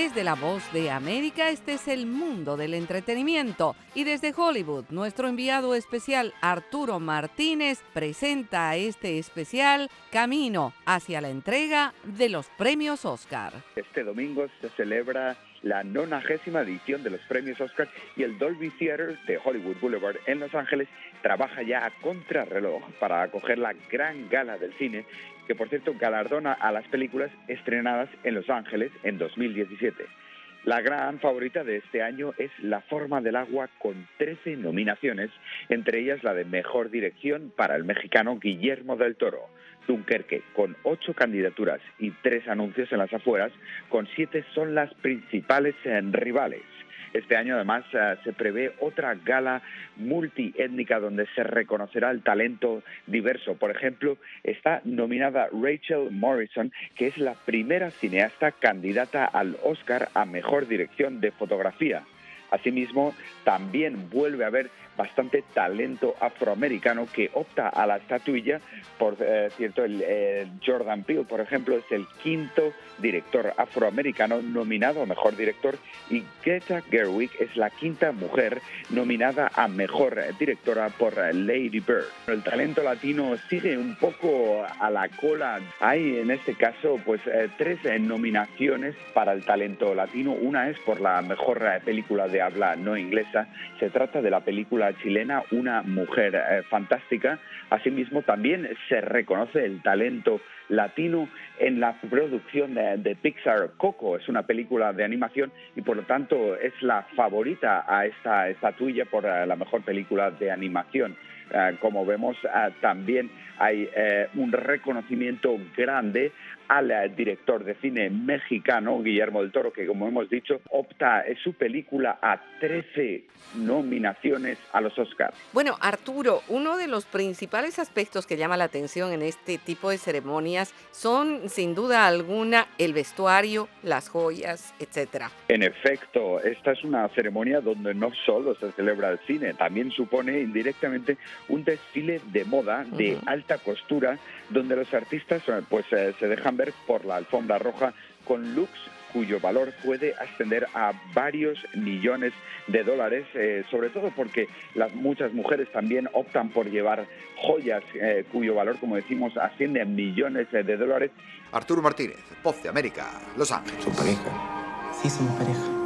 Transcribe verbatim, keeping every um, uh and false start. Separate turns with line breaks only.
Desde La Voz de América, este es el mundo del entretenimiento. Y desde Hollywood, nuestro enviado especial Arturo Martínez presenta este especial Camino hacia la entrega de los premios Oscar.
Este domingo se celebra la nonagésima edición de los premios Oscar y el Dolby Theatre de Hollywood Boulevard en Los Ángeles trabaja ya a contrarreloj para acoger la gran gala del cine, que por cierto galardona a las películas estrenadas en Los Ángeles en dos mil diecisiete. La gran favorita de este año es La forma del agua, con trece nominaciones, entre ellas la de Mejor Dirección para el mexicano Guillermo del Toro. Dunkerque, con ocho candidaturas y tres anuncios en las afueras, con siete son las principales eh, rivales. Este año, además, uh, se prevé otra gala multiétnica donde se reconocerá el talento diverso. Por ejemplo, está nominada Rachel Morrison, que es la primera cineasta candidata al Oscar a Mejor Dirección de Fotografía. Asimismo, también vuelve a haber bastante talento afroamericano que opta a la estatuilla. Por eh, cierto, el, eh, Jordan Peele, por ejemplo, es el quinto director afroamericano nominado a Mejor Director, y Greta Gerwig es la quinta mujer nominada a Mejor Directora por Lady Bird. El talento latino sigue un poco a la cola. Hay en este caso pues eh, tres eh, nominaciones para el talento latino. Una es por la mejor eh, película de habla no inglesa. Se trata de la película chilena Una mujer eh, fantástica. Asimismo, también se reconoce el talento latino en la producción de, de Pixar. Coco es una película de animación y por lo tanto es la favorita a esta estatuilla por uh, la mejor película de animación. Uh, como vemos, uh, también hay uh, un reconocimiento grande al uh, director de cine mexicano, Guillermo del Toro, que como hemos dicho, opta uh, su película a trece nominaciones a los Oscars.
Bueno, Arturo, uno de los principales aspectos que llama la atención en este tipo de ceremonias son, sin duda alguna, el vestuario, las joyas, etcétera.
En efecto, esta es una ceremonia donde no solo se celebra el cine, también supone indirectamente un desfile de moda de uh-huh. alta costura, donde los artistas pues eh, se dejan ver por la alfombra roja con looks cuyo valor puede ascender a varios millones de dólares, eh, sobre todo porque las, muchas mujeres también optan por llevar joyas eh, cuyo valor, como decimos, asciende a millones de dólares.
Arturo Martínez, Voz de América, Los Ángeles.
¿Su pareja?
Sí, somos pareja.